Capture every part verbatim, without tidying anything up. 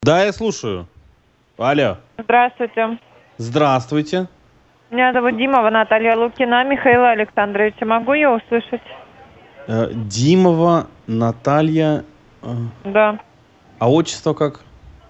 Да, я слушаю. Алло. Здравствуйте. Здравствуйте. Меня зовут Димова Наталья Лукина. Михаила Александровича, могу я услышать? Э, Димова Наталья. э, Да. А отчество как?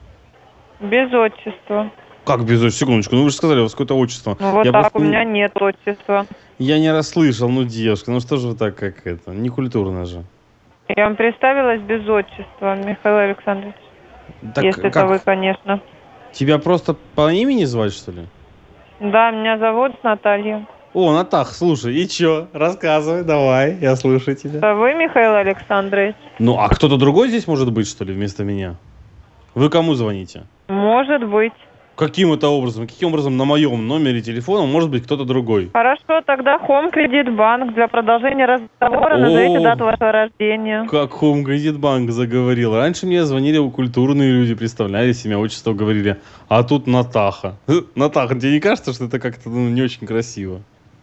Без отчества. Как без отчества? Секундочку, ну вы же сказали, у вас какое-то отчество. Ну вот Я так, просто у не- меня нет отчества. Я не расслышал, ну девушка, ну что же вы так, как это, некультурно же. Я вам представилась без отчества, Михаил Александрович. Так Если это как? вы, конечно. Тебя просто по имени звать, что ли? Да, меня зовут Наталья. О, Натах, слушай, и чё? Рассказывай, давай, я слушаю тебя. Это вы, Михаил Александрович? Ну, а кто-то другой здесь может быть, что ли, вместо меня? Вы кому звоните? Может быть. Каким это образом? Каким образом на моем номере телефона может быть кто-то другой? Хорошо, тогда Home Кредит Банк. Для продолжения разговора О. назовите дату вашего рождения. Как Home Кредит Банк заговорил. Раньше мне звонили культурные люди, представляли себя, отчество говорили. А тут Натаха. Натаха, тебе не кажется, что это как-то ну, не очень красиво?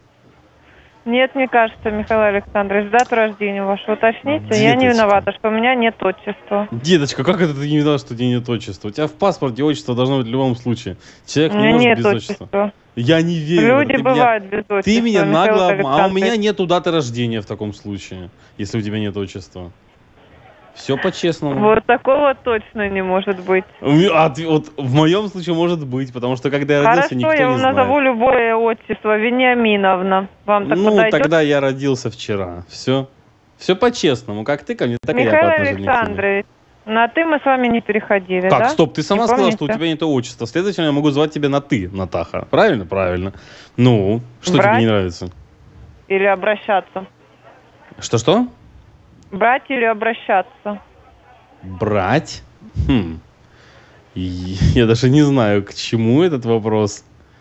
Нет, не кажется, Михаил Александрович. Дату рождения вашу уточните. Я не Деточка. виновата, что у меня нет отчества. Деточка, как это ты не видела, что у тебя нет отчества? У тебя в паспорте отчество должно быть в любом случае. Человек У не меня может нет без отчества. отчества. Я не верю. в это. Люди Ты меня- бывают без отчества. Ты меня Михаил нагло обма- А у Александрович. меня нету даты рождения в таком случае, если у тебя нет отчества. Все по-честному. Вот такого точно не может быть. У меня- а ты- вот в моем случае может быть, потому что когда я родился, Хорошо, никто я не вам знает. назову любое отчество. Вениаминовна. Вам так Ну, подойдет? тогда я родился вчера. Все. Все по-честному. Как ты ко мне, так и я по Михаил отношению к тебе. Александрович, на «ты» мы с вами не переходили, Как, да? стоп, ты сама Не сказала, что у помните? тебя нет отчества. Следовательно, я могу звать тебя на «ты», Натаха. Правильно? Правильно. Ну, что Брать? тебе не нравится? Или обращаться? Что-что? Брать или обращаться? Брать? Хм. И Я даже не знаю, к чему этот вопрос.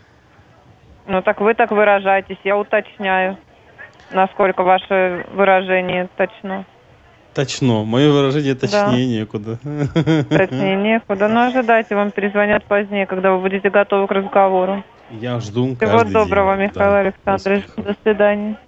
Ну так вы так выражаетесь, я уточняю, насколько ваше выражение точно. Точно. Мое выражение точнее Да. некуда. Точнее некуда, но ожидайте, вам перезвонят позднее, когда вы будете готовы к разговору. Я жду Всего каждый доброго, день. Михаил Да. Александрович. Успехов. До свидания.